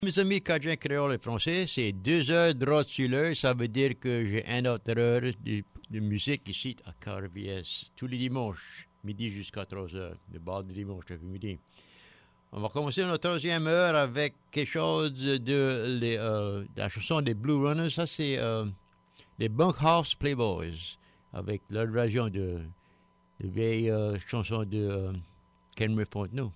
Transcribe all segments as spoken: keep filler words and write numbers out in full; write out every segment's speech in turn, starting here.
Mes amis Cajun créole et français, c'est deux heures de droite sur l'heure. Ça veut dire que j'ai un autre heure de, de musique ici à K R V S tous les dimanches, midi jusqu'à trois heures, de bord de dimanche après-midi. On va commencer notre troisième heure avec quelque chose de, les, euh, de la chanson des Blue Runners. Ça, c'est euh, les Bunkhouse Playboys avec leur version de, de vieille euh, chanson de euh, Henry Fontenot.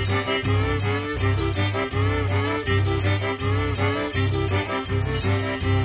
Thank you.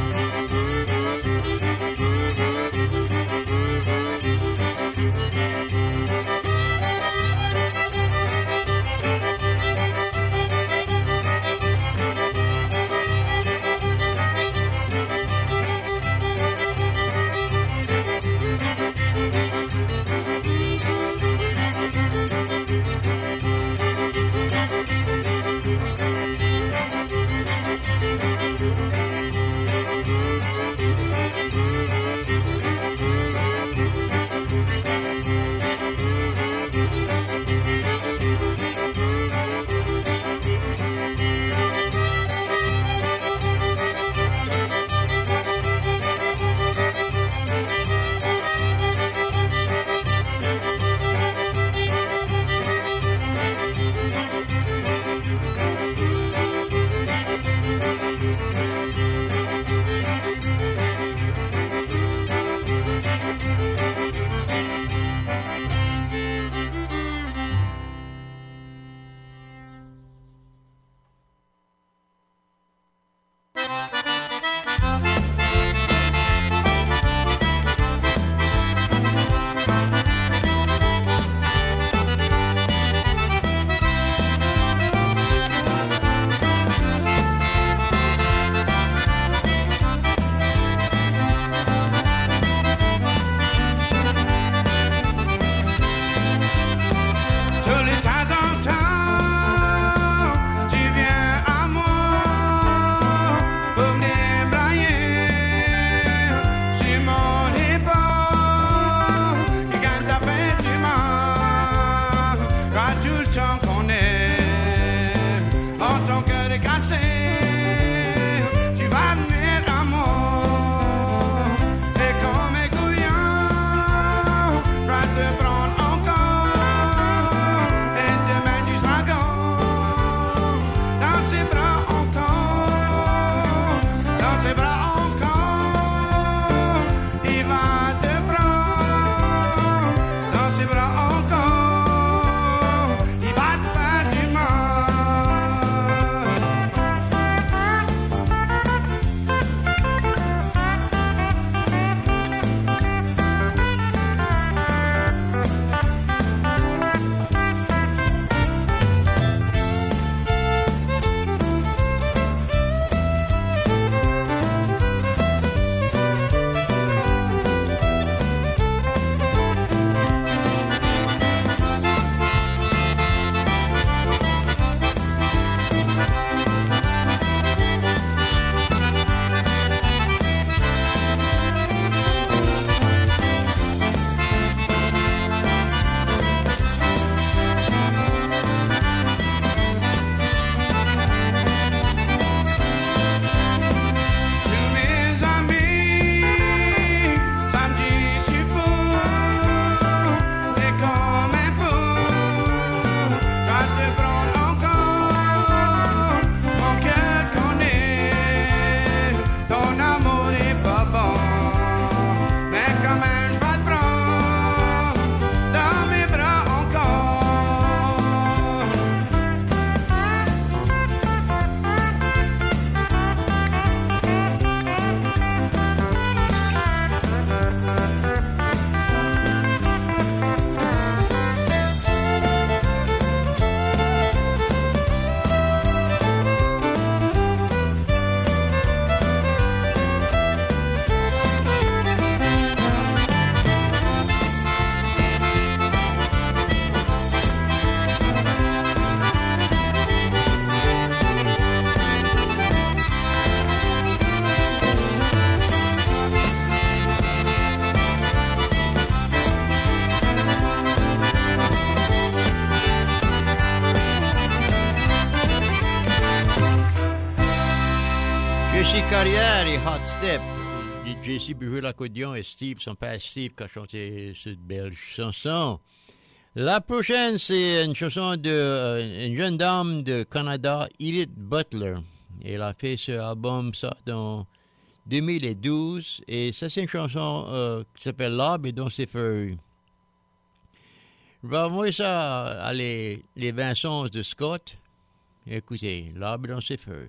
carrière et Hot Step. J C peut jouer l'accordéon et Steve, son père Steve, qui a chanté cette belle chanson. La prochaine, c'est une chanson de euh, une jeune dame de Canada, Edith Butler. Elle a fait ce album ça dans deux mille douze et ça c'est une chanson euh, qui s'appelle L'arbre et dans ses feuilles. Je vais envoyer ça à les, les Vincents de Scott. Écoutez, L'arbre dans ses feuilles.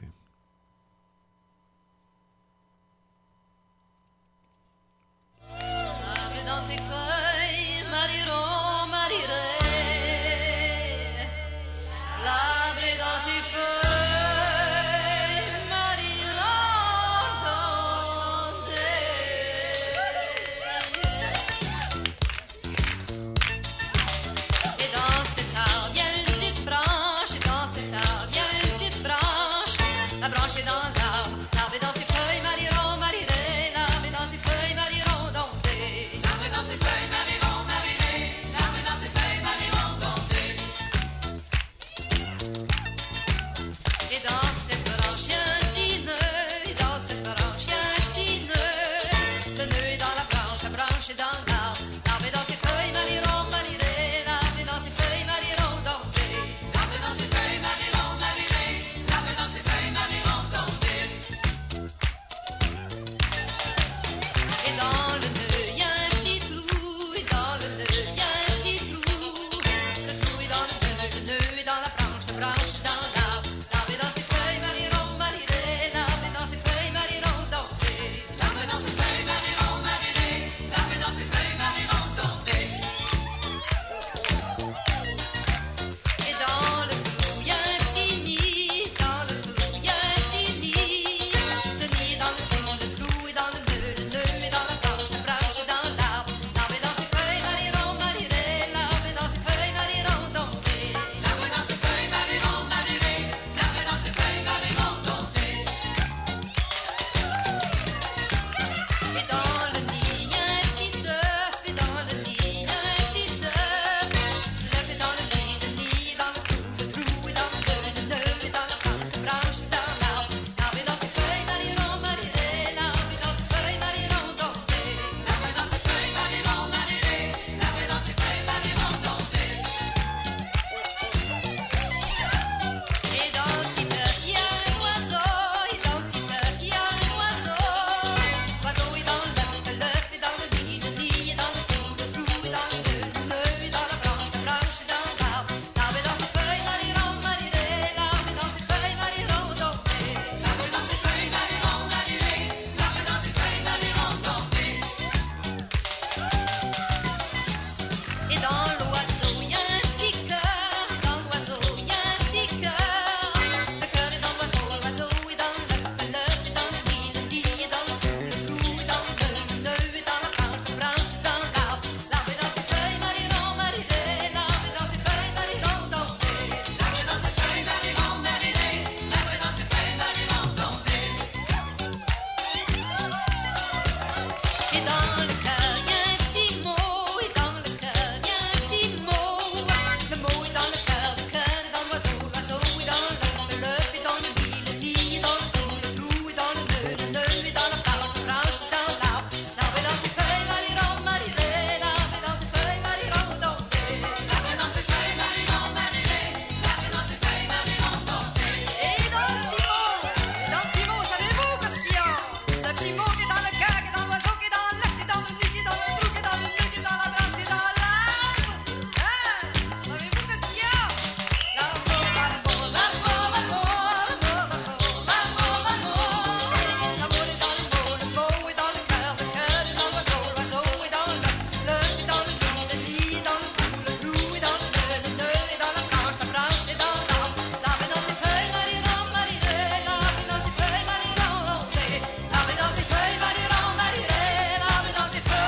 L'arbre dans ses feuilles, Mariron, Mariré. L'arbre dans ses feuilles, Mariron, tendez. Et dans cet arbre, il y a une petite branche. Et dans cet arbre, il y a une petite branche. La branche est dans l'arbre. L'arbre est dans ses feuilles, Mariron, Mariré. L'arbre est dans ses feuilles, Mariron, tendez. L'arbre est dans ses feuilles, Mariron, Mariré. L'arbre est dans ses feuilles, Mariron, tendez. Et dans cette branche, il y a un petit nœud. Et dans cette branche, il y a un petit nœud. Le nœud est dans la branche, la branche est dans l'arbre. L'arbre est dans ses feuilles, Mariron, Mariré. L'arbre est dans ses feuilles, Mariron, tendez. L'arbre est dans ses feuilles, Mariron, Mariré. L'arbre est dans ses feuilles, Mariron, tendez. Et dans le nœud, il y a un petit trou. Et dans le nœud, il y a un petit trou. Le trou est dans le nœud, le nœud est dans la branche, la branche est dans l'arbre. L'arbre est dans ses feuilles, Mariron, Mariré. L'arbre est dans ses feuilles, Mariron, tendez. L'arbre est dans ses feuilles, Mariron, Mariré. L'arbre est dans ses feuilles, Mariron, tendez. Et dans le trou, il y a un petit nid. Dans le trou, il y a un petit nid. Le nid est dans le trou, le trou est dans le nœud, le nœud est dans la branche, la branche est dans l'arbre. L'arbre est dans ses feuilles, Mariron, Mariré. L'arbre est dans ses feuilles, Mariron, tendez. L'arbre est dans ses feuilles, Mariron, Mariré. L'arbre est dans ses feuilles, Mariron, tendez. Et dans le nid, il y a un petit œuf. Et dans le nid, il y a un petit œuf. L'œuf est dans le nid, le nid est dans le trou, le trou est dans le nœud, le nœud est dans la branche, la branche est dans l'arbre. L'arbre est dans ses feuilles, Mariron, Mariré. L'arbre est dans ses feuilles, Mariron, tendez. L'arbre est dans ses feuilles, Mariron, Mariré. L'arbre est dans ses feuilles, Mariron, tendez. Et dans le petit œuf, il y a un oiseau. Et dans le petit œuf, il y a un oiseau. L'oiseau est dans l'œuf, l'œuf est dans le nid, le nid est dans le trou, le trou est dans le nœud, le nœud est dans la branche, la branche est dans l'arbre. L'arbre est dans ses feuilles, Mariron, Mariré. L'arbre est dans ses feuilles, Mariron, tendez. L'arbre est dans ses feuilles, Mariron, Mariré. L'arbre est dans ses feuilles, Mariron, tendez. Et dans l'oiseau, il y a un petit cœur. Et dans l'oiseau, il y a un petit cœur. Le cœur est dans l'oiseau, l'oiseau est dans l'œuf, l'œuf est dans le nid, le nid est dans le trou, le trou est dans le nœud, le nœud est dans la branche, la branche est dans l'arbre. L'arbre est dans ses feuilles, Mariron, Mariré. L'arbre est dans ses feuilles, Mariron, tendez. L'arbre est dans ses feuilles, Mariron, Mariré. L'arbre est dans ses feuilles, Mariron, tendez. Et dans le cœur, il y a un petit mot. Et dans le cœur, il y a un petit mot. Le mot est dans le cœur, le cœur est dans l'oiseau, l'oiseau est dans l'œuf, l'œuf est dans le nid, le nid est dans le trou, le trou est dans le nœud, le nœud est dans la branche, la branche est dans l'arbre. L'arbre est dans ses feuilles, Mariron, Mariré. L'arbre est dans ses feuilles, Mariron, tendez. L'arbre est dans ses feuilles, Mariron, Mariré. L'arbre est dans ses feuilles, Mariron, tendez. Et dans le petit mot, et dans le petit mot, savez-vous qu'est-ce qu'il y a? Le petit mot qui est dans le cœur, qui est dans l'oiseau, qui est dans l'œuf, qui est dans le nid, qui est dans le trou, qui est dans le nœud, qui est dans la branche, qui est dans l'arbre. Hein? Savez-vous qu'est-ce qu'il y a? L'amour, l'amour, l'amour, l'amour, l'amour, l'amour, l'amour, l'amour. L'amour est dans le mot, le mot est dans le cœur, le cœur est dans l'oiseau, l'oiseau est dans l'œuf, l'œuf est dans le nid, le nid est dans le trou, le trou est dans le nœud, le nœud est dans la branche, la branche est dans l'arbre. L'arbre est dans ses feuilles, Mariron, Mariré. L'arbre est dans ses feuilles, Mariron, tendez. L'arbre est dans ses feuilles, Mariron, Mariré. L'arbre est dans ses feuilles,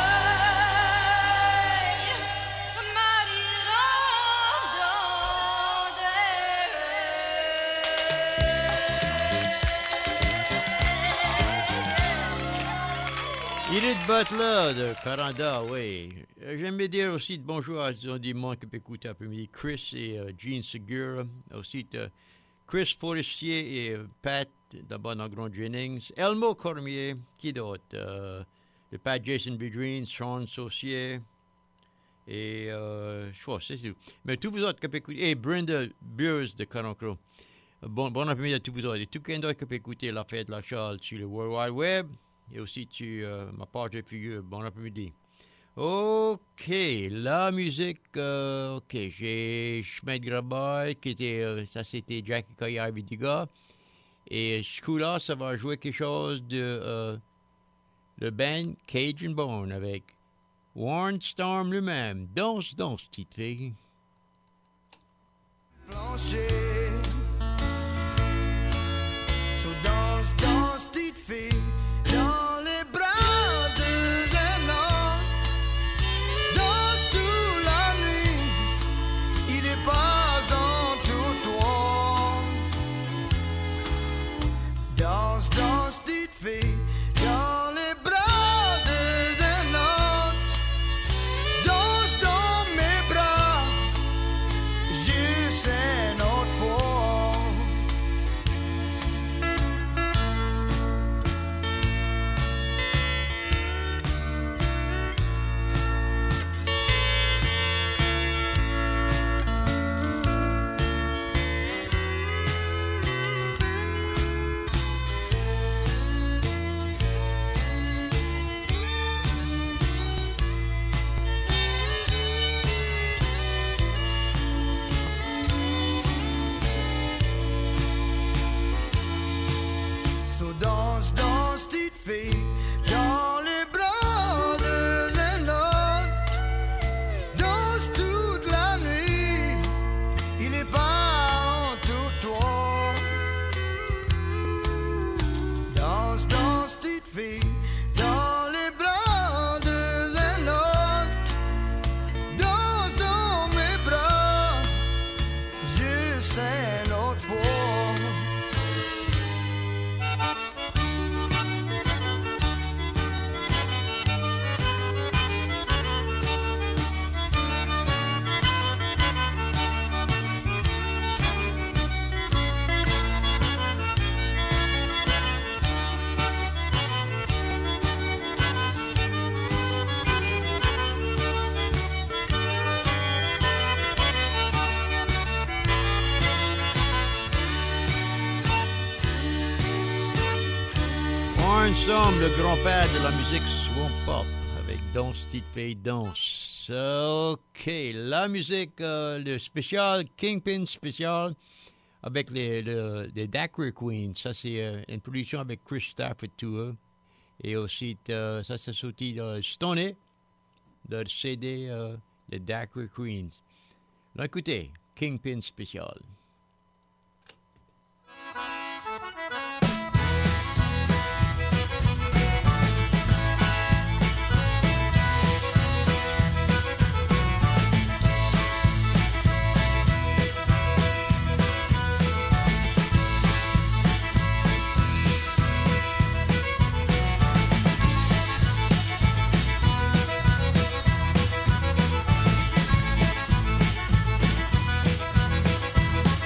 Mariron, Edith Butler de Canada, oui. Euh, J'aimerais dire aussi de bonjour à des gens qui peuvent écouter après-midi, Chris et euh, Jean Segura, aussi de Chris Forestier et Pat, d'abord dans Grand Jennings. Elmo Cormier, qui d'autre? Euh, le Pat Jason Vidrine, Sean Saucier. Et euh, je crois, c'est tout. Mais tous vous autres qui peuvent écouter. Et Brenda Beers de Caron. Bon, bon après-midi à tous vous autres. Et tout quelqu'un d'autre qui peut écouter la fête de la Charles sur le World Wide Web. Et aussi sur euh, ma page de figure. Bon après-midi. OK, la musique, euh, OK, j'ai Schmidt Grabaille, qui était, euh, ça c'était Jackie Caillard Vidiga. Et ce coup-là, ça va jouer quelque chose de euh, le band Cajun Bone avec Warren Storm lui-même. Danse, danse, petite fille. Plancher. So danse, danse, petite fille, dans les bras de un homme. Danse toute la nuit, il est pas en tout droit. Danse, danse, petite fille, dans les bras de un homme. Danse dans mes bras, juste un autre fois. So danse, danse, petite fille, dans les bras de un autre. Danse toute la nuit, il est pas en tout droit. Danse, danse, petite fille, dans les bras de un autre. Danse dans mes bras, juste un autre fois. Warren Storm, le grand-père de la musique swamp pop, avec Danse, petite fille, danse. OK, la musique, euh, le spécial, Kingpin spécial, avec les, les, les Daiquiri Queens. Ça, c'est euh, une production avec Chris Stafford Tour. Et aussi, euh, ça, c'est sorti de Stoney, le C D euh, des Daiquiri Queens. Là, écoutez, Kingpin spécial. Danse,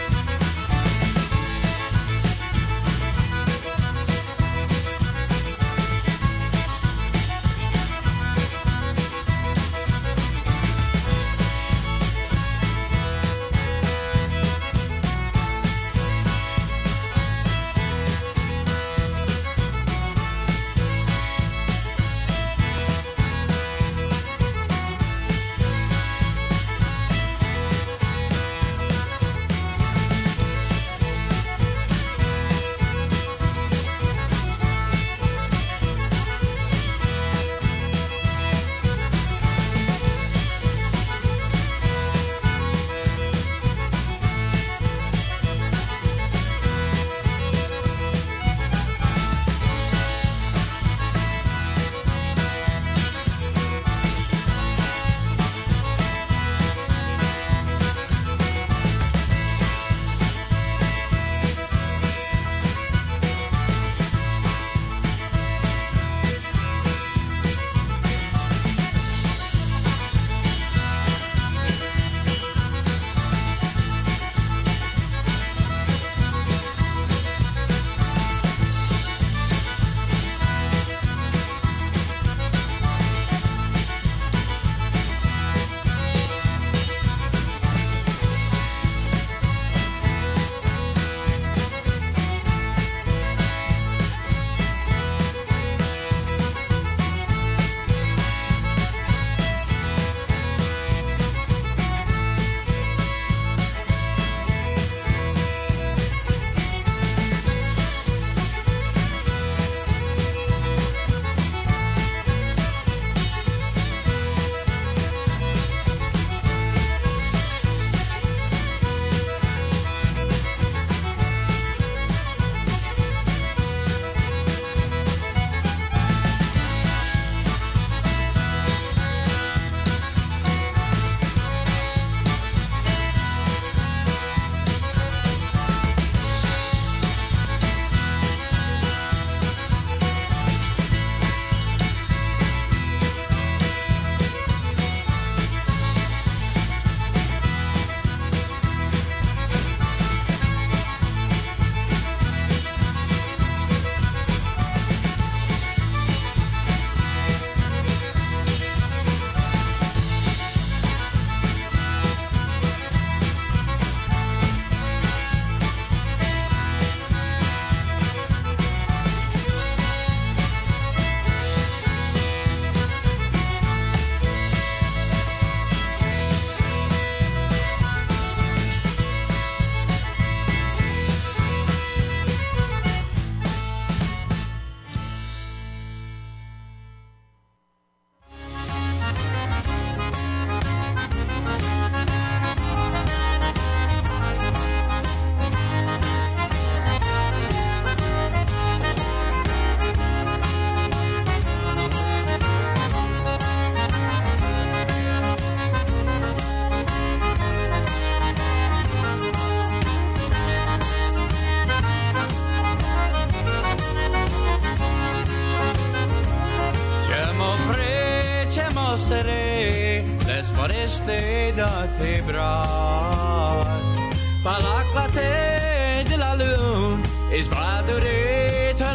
laisse-moi rester dans tes bras. Par la clarté de la lune, et je vais adorer ton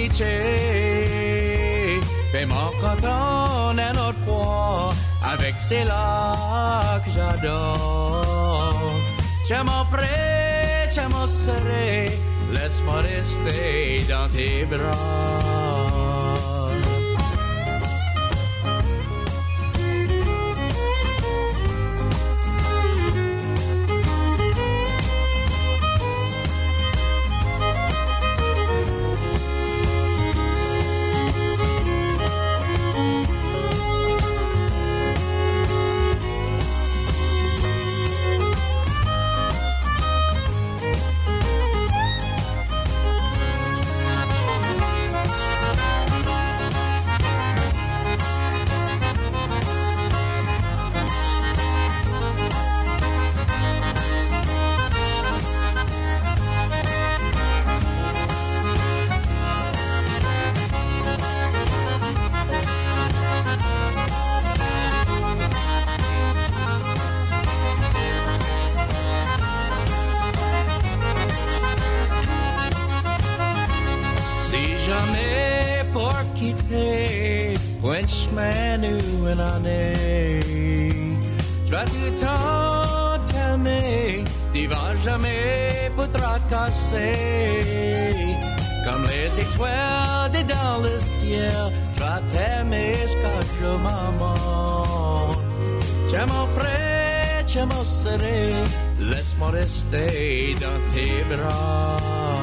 amitié. Fais-moi content un autre fois, avec ces là que j'adore. Tiens-moi prêt, tiens-moi serré, laisse-moi rester dans tes bras. Frenchman une année, je dois tout le temps t'aimer, tu vas jamais pourras te casser. Comme les étoiles dans le ciel, je vais t'aimer jusqu'à je m'en tiens mon prêt, tiens mon serré, laisse-moi rester dans tes bras.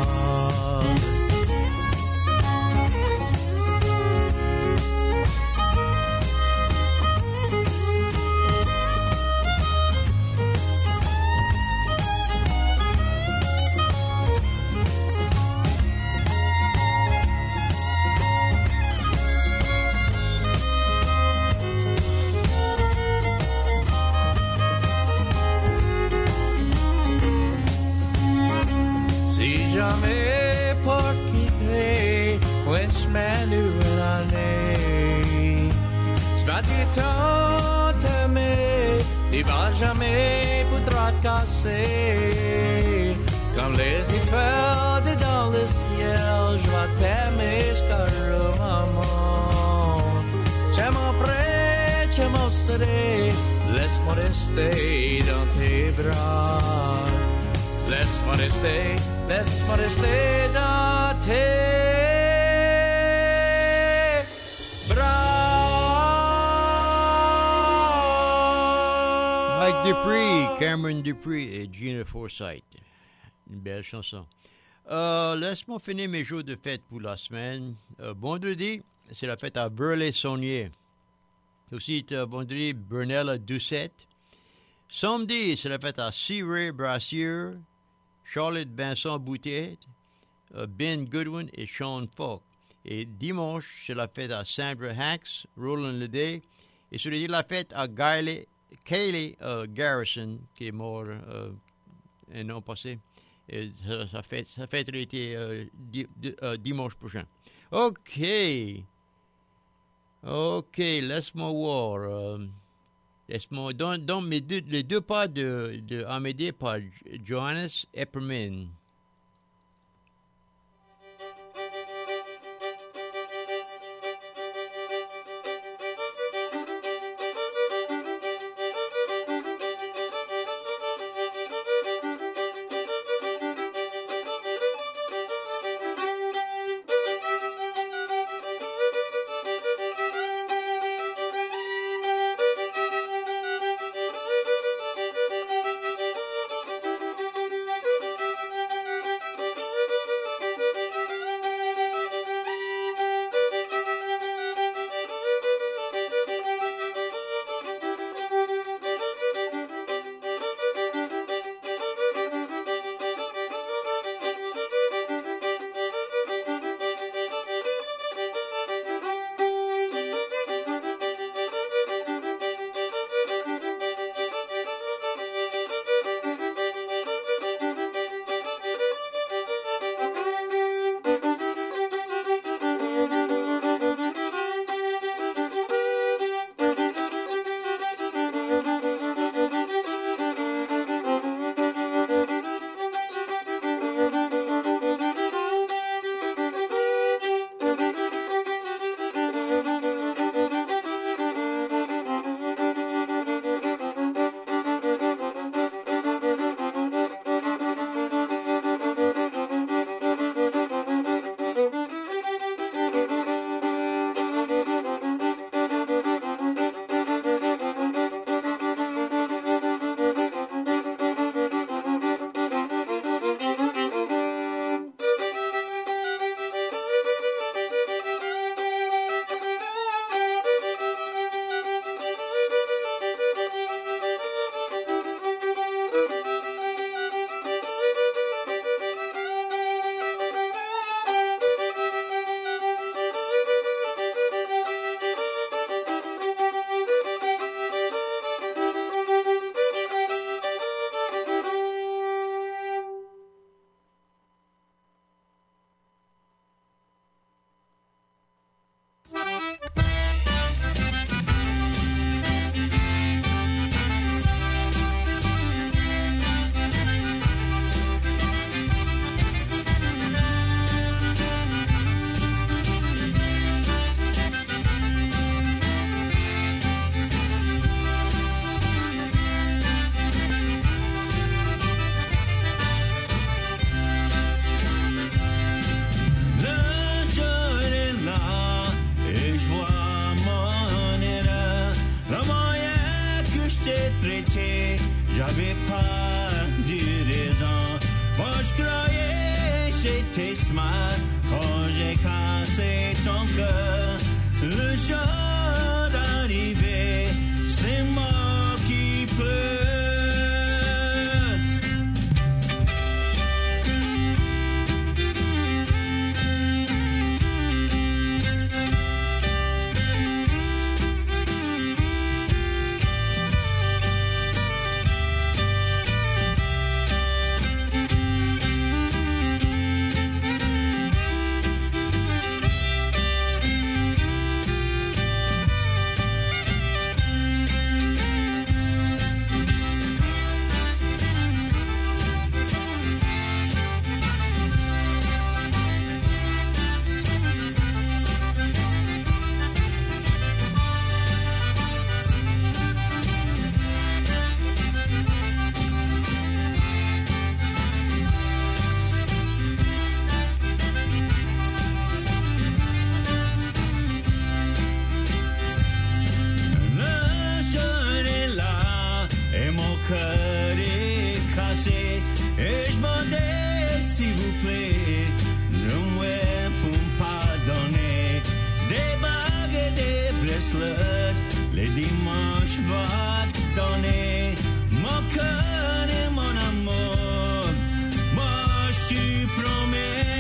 Jamais pour quitter Frenchman une année. Je vais tout le temps t'aimer, tu vas jamais pourras te casser. Comme les étoiles dans le ciel, je vais t'aimer jusqu'à le moment. Tiens mon prêt, tiens mon serré, laisse-moi rester dans tes bras. Laisse-moi rester, laisse-moi rester dans tes bras. Mike Dupree, Cameron Dupree et Gina Forsythe. Une belle chanson. Euh, laisse-moi finir mes jours de fête pour la semaine. Euh, vendredi, c'est la fête à Burley-Saunier. Aussi, euh, vendredi, Burnell à Doucette. Samedi, c'est la fête à Sea Ray Brassier, Charlotte Vincent Boutet, uh, Ben Goodwin et Sean Falk. Et dimanche, c'est la fête à Sandra Hacks, Roland Leday. Et c'est la fête à Kayleigh uh, Garrison, qui est mort uh, un an passé. Et sa, sa fête, sa fête a été uh, di, di, uh, dimanche prochain. OK. OK, laisse-moi voir. Um, Laisse-moi, dans, dans mes deux, les deux pas de, de Amédée par Johannes Epperman. été, j'avais pas de raison. Moi je croyais c'était smart quand j'ai cassé ton cœur. Le jour d'arriver, c'est moi qui pleure. Les dimanches va donner mon cœur et mon amour. Moi je te promets.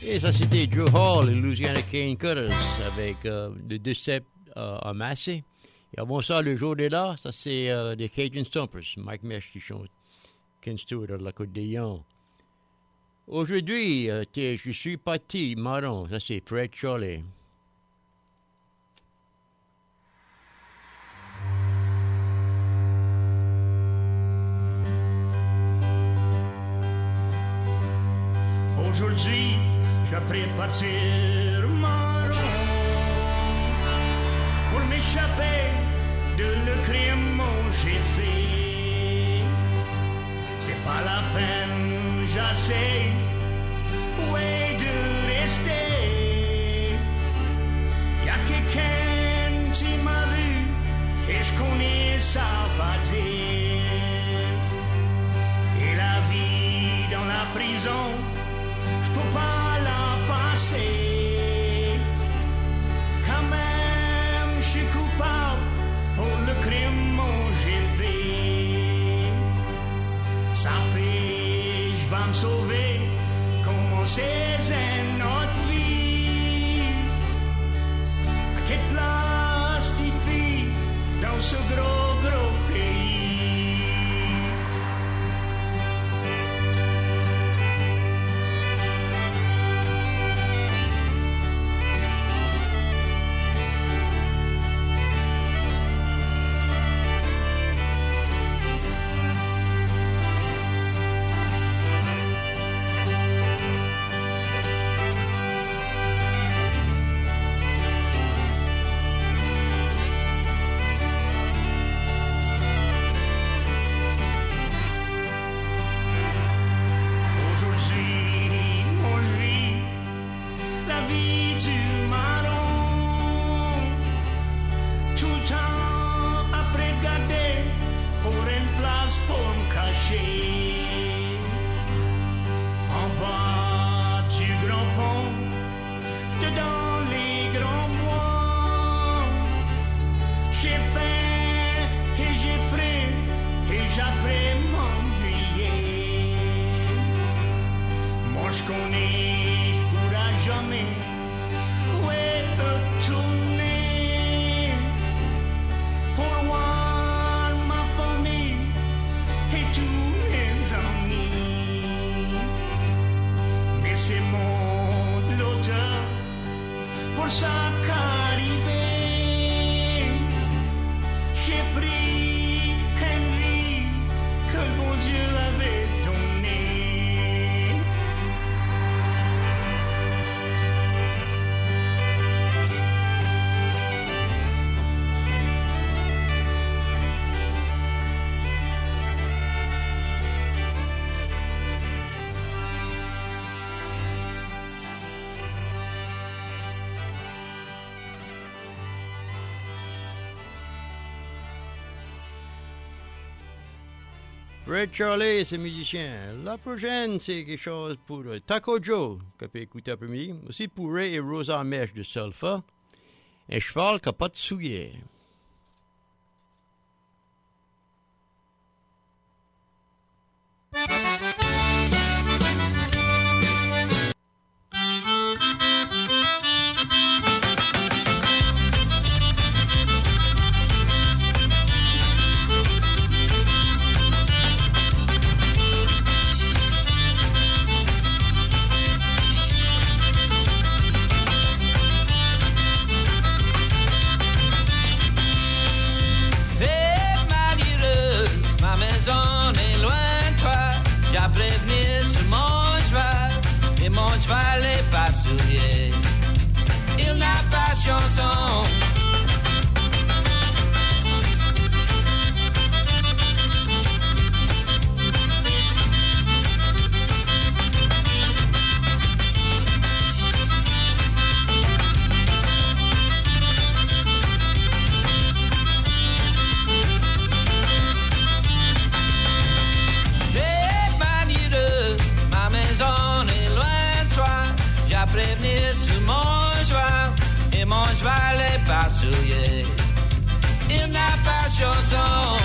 Et ça, c'était Joe Hall et Louisiana Kane Cutters avec euh, le deux-step euh, en massé. Et avant ça, le jour de là, ça c'est euh, des Cajun Stompers. Mike Mesh qui chante Ken Stewart de la Côte des Lions. Aujourd'hui, euh, je suis parti marron. Ça c'est Fred Charley. Aujourd'hui, je prépare partir marron pour m'échapper de le crime que j'ai fait. C'est pas la peine, j'essaie, ouais, de rester. Y'a quelqu'un qui m'a vu et je connais sa fatigue. Et la vie dans la prison, je peux pas la passer. Quand même, je suis coupable pour le crime que j'ai fait. Ça fait, je vais me sauver, commencer une autre vie. À quelle place, petite fille, dans ce gros, gros pays? Fred Charley et ses musiciens. La prochaine, c'est quelque chose pour euh, Taco Joe, qu'on peut écouter après-midi. Aussi pour Ray et Rosa Mesh de Sulfa. Un cheval qui n'a pas de souliers. Il n'a pas chanson. Prévenir sur mon cheval et mon cheval est pas souillé. Il n'a pas chanson.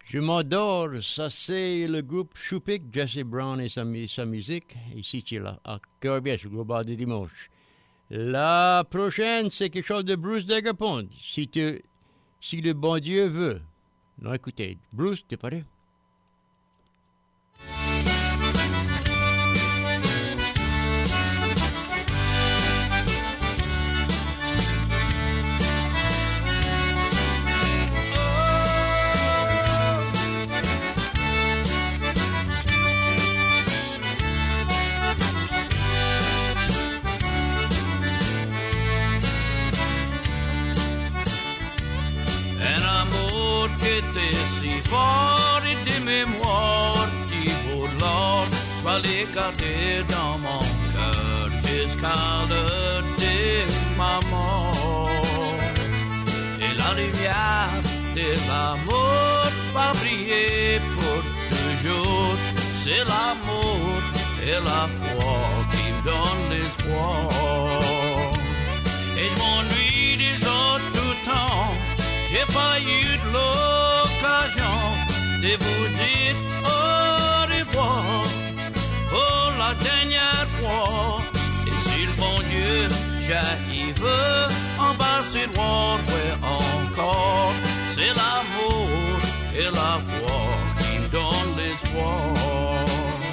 Je m'endors, ça c'est le groupe Choupik, Jesse Brown et sa, mu- sa musique, ici tu es là, à Cœur Biès, au Global du Dimanche. La prochaine, c'est quelque chose de Bruce Dagapont, si, tu, si le bon Dieu veut. Non, écoutez, Bruce, t'es prêt? Si fort et des mémoires qui vaut de l'or, je vais les garder dans mon cœur jusqu'à l'heure de ma mort. Et la lumière de l'amour va briller pour toujours. C'est l'amour et la foi qui me donnent l'espoir. Et je m'ennuie des autres tout le temps. J'ai pas eu de l'occasion de vous dire au revoir pour la dernière fois. Et si le bon Dieu j'arrive en bas c'est droit, ouais encore. C'est l'amour et la foi qui me donnent l'espoir.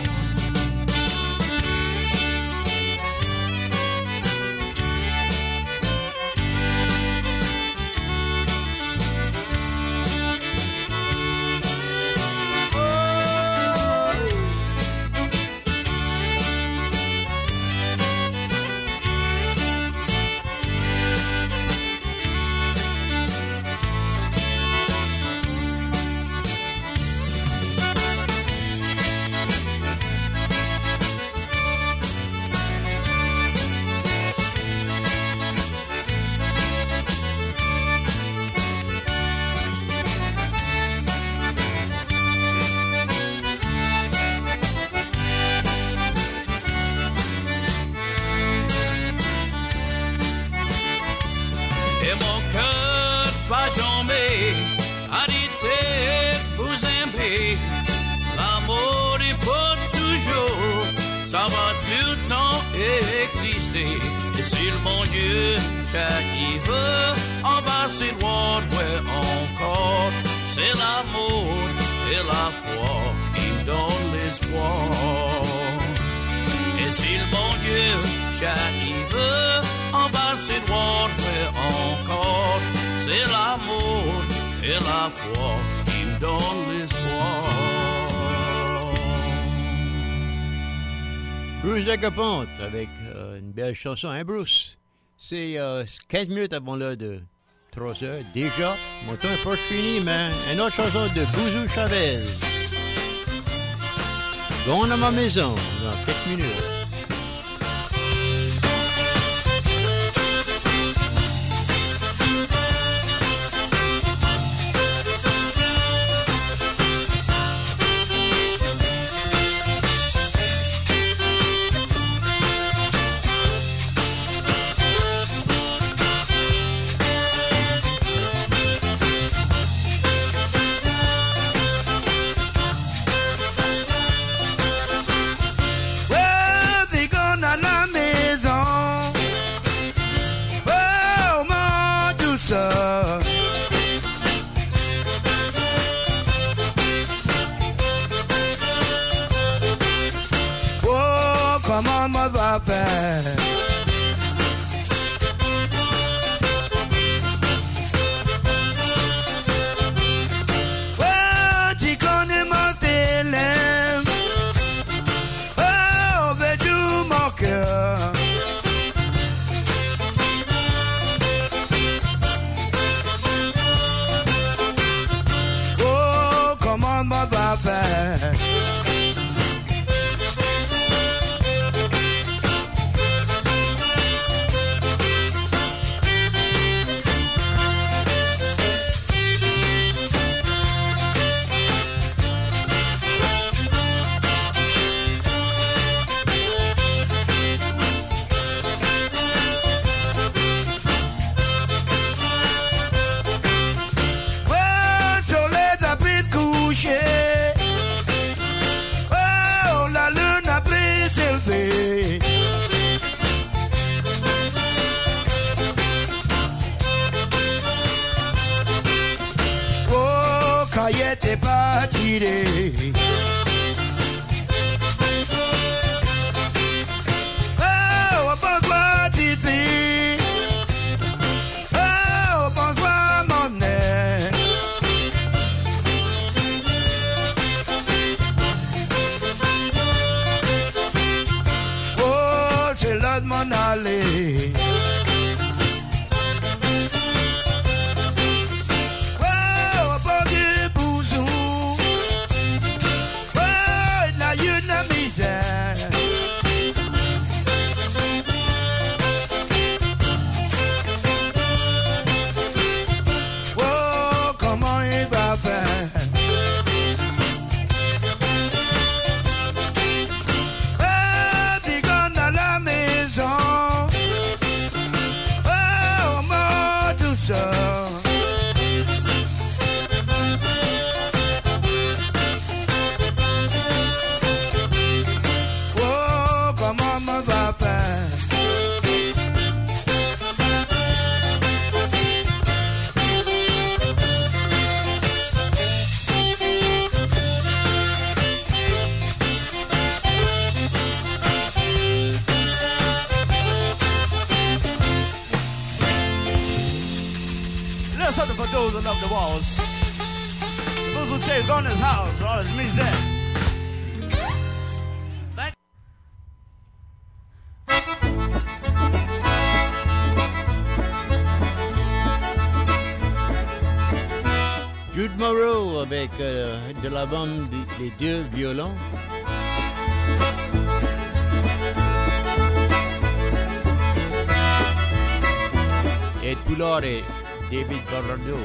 J'arrive en bas c'est droit, ouais encore. C'est l'amour et la foi qui me donnent l'espoir. Et si le bon Dieu j'arrive en bas c'est droit, ouais encore. C'est l'amour et la foi qui me donnent l'espoir. Bruce Dagapont avec euh, une belle chanson, hein Bruce? C'est euh, quinze minutes avant l'heure de trois heures. Déjà, mon temps est proche fini, mais une autre chanson de Bouzou Chavez. Gone à ma maison, dans quelques minutes. était pas tiré. Oh, bonsoir Titi. Oh, bonsoir monnaie. Oh, c'est là de m'en aller. Something for those who love the walls. The Boozle Chase gone his house for all his music. Thank Jude Morrow avec euh, de l'album des- Les Deux Violons. Ed Poulard et David Barrado.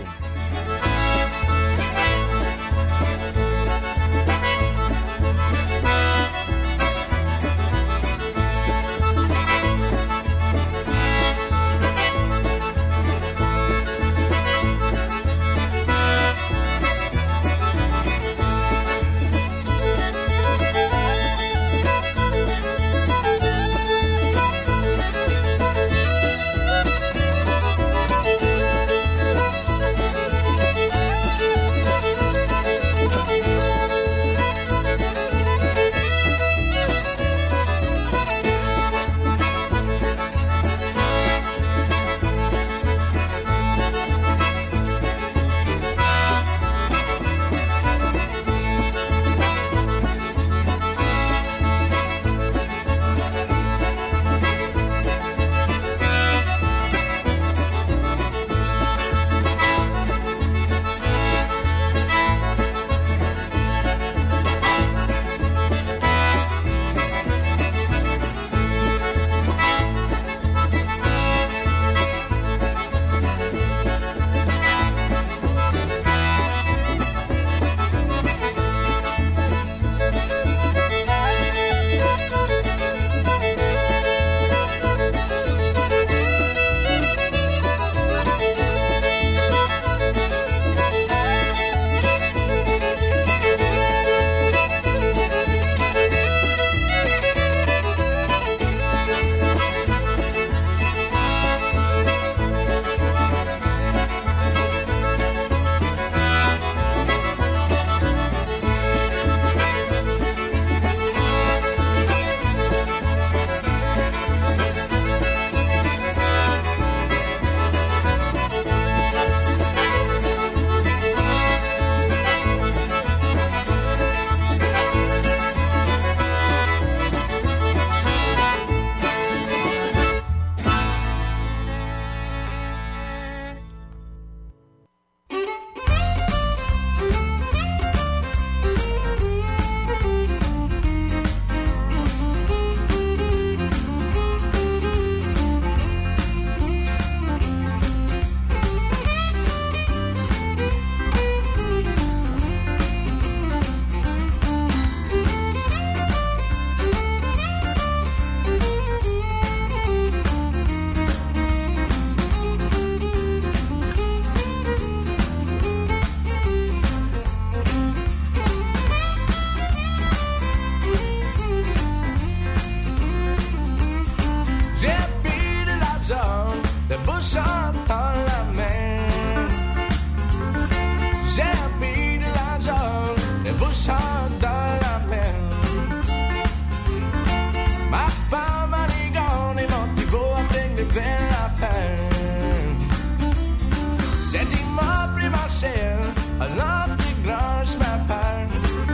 alors plus grand je m'appelle.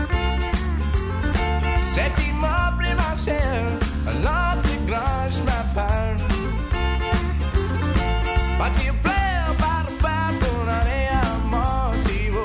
C'est qui m'a pris ma chair, alors plus grand je m'appelle. Bâtir plein par le fer pour aller à Montego.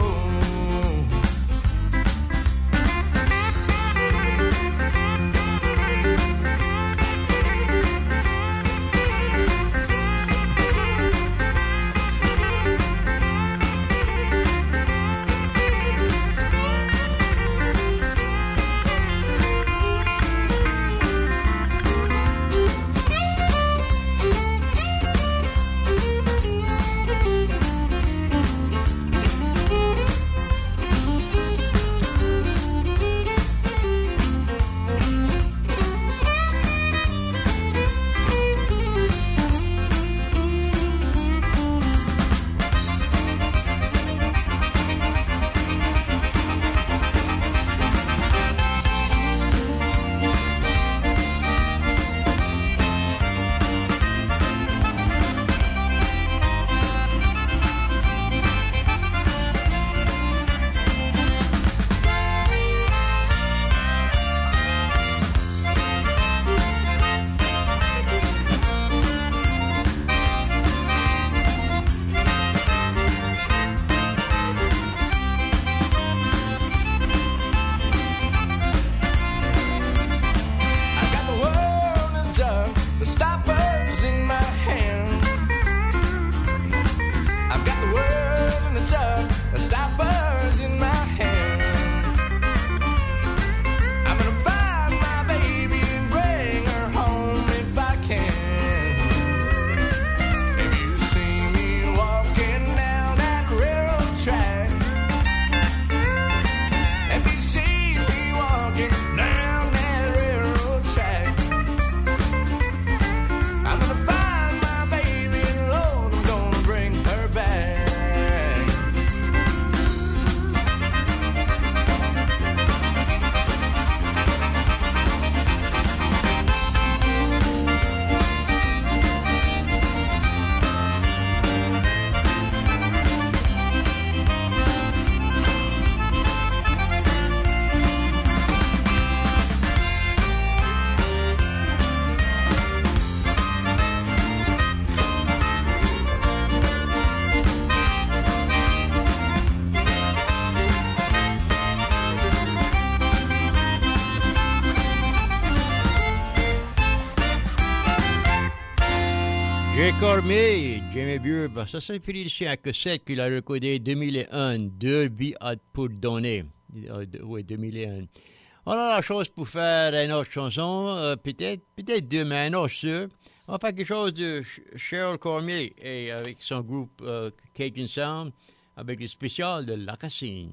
Jay Cormier, j'aimais bien, bah, ça c'est fini ici un cassette qu'il a recordé deux mille un, deux billes pour donner. Euh, oui, deux mille un. On a la chose pour faire une autre chanson, euh, peut-être, peut-être demain, non sûr. On va faire quelque chose de Cheryl Cormier et avec son groupe euh, Cajun Sound, avec le spécial de La Cassine.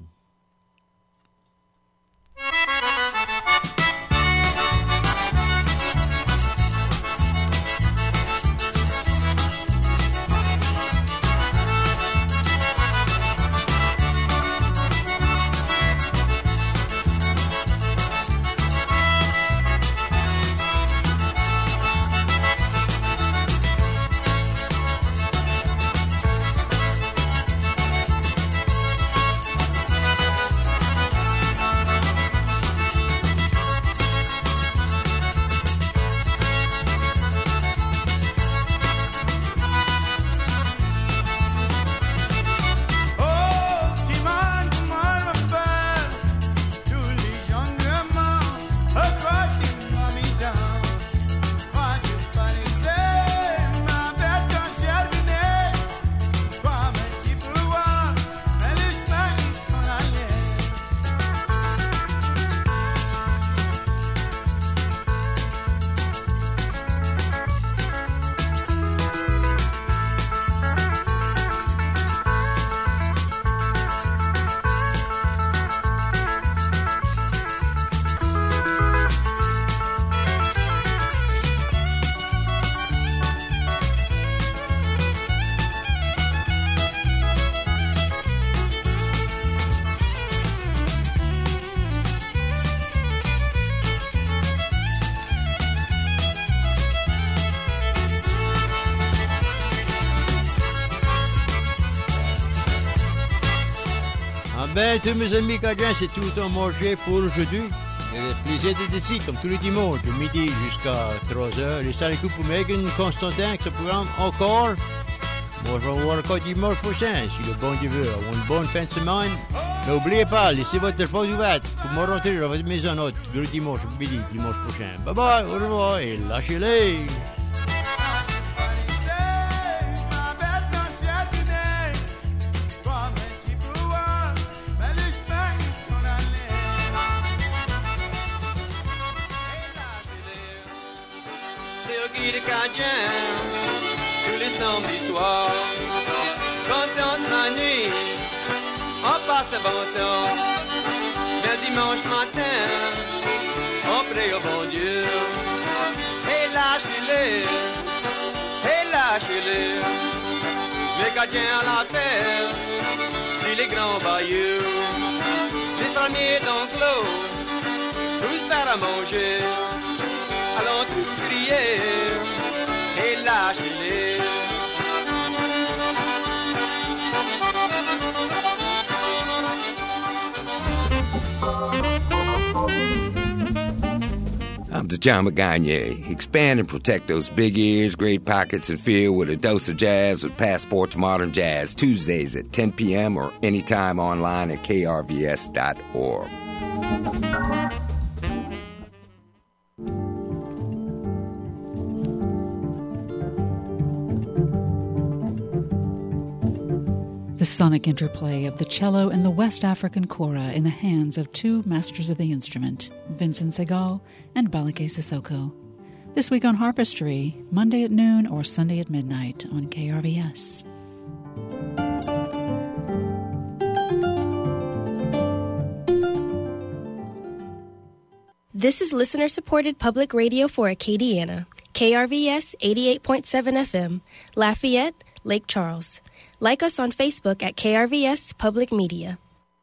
Thank Ah ben, tous mes amis Cajun, c'est tout le temps mangé pour aujourd'hui. Le plaisir d'être ici, comme tous les dimanches, de midi jusqu'à trois heures. Les salles écoute pour Megan Constantin, ce programme encore. Moi, je vais vous voir encore dimanche prochain, si le bon Dieu veut. Une bonne fin de semaine. N'oubliez pas, laissez votre téléphone ouvert pour me rentrer dans votre maison haute. Gros dimanche, midi, dimanche prochain. Bye bye, au revoir et lâchez-les. De Cajun, tous les samedis soirs, quand dans la nuit, on passe le bon temps. Le dimanche matin, on prie au bon Dieu. Et lâchez-les, et lâchez-les, les Cajuns à la terre, sur les grands bayous, les fermiers d'enclos, tous faire à manger. Allons tous crier et lâchez-les. I'm John Gagne. Expand and protect those big ears, great pockets, and feel with a dose of jazz with Passport to Modern Jazz, Tuesdays at ten p.m. or anytime online at k r v s dot org. The sonic interplay of the cello and the West African kora in the hands of two masters of the instrument, Vincent Segal and Balake Sissoko. This week on Harpistry, Monday at noon or Sunday at midnight on K R V S. This is listener-supported public radio for Acadiana, K R V S eighty-eight point seven F M, Lafayette, Lake Charles. Like us on Facebook at K R V S Public Media.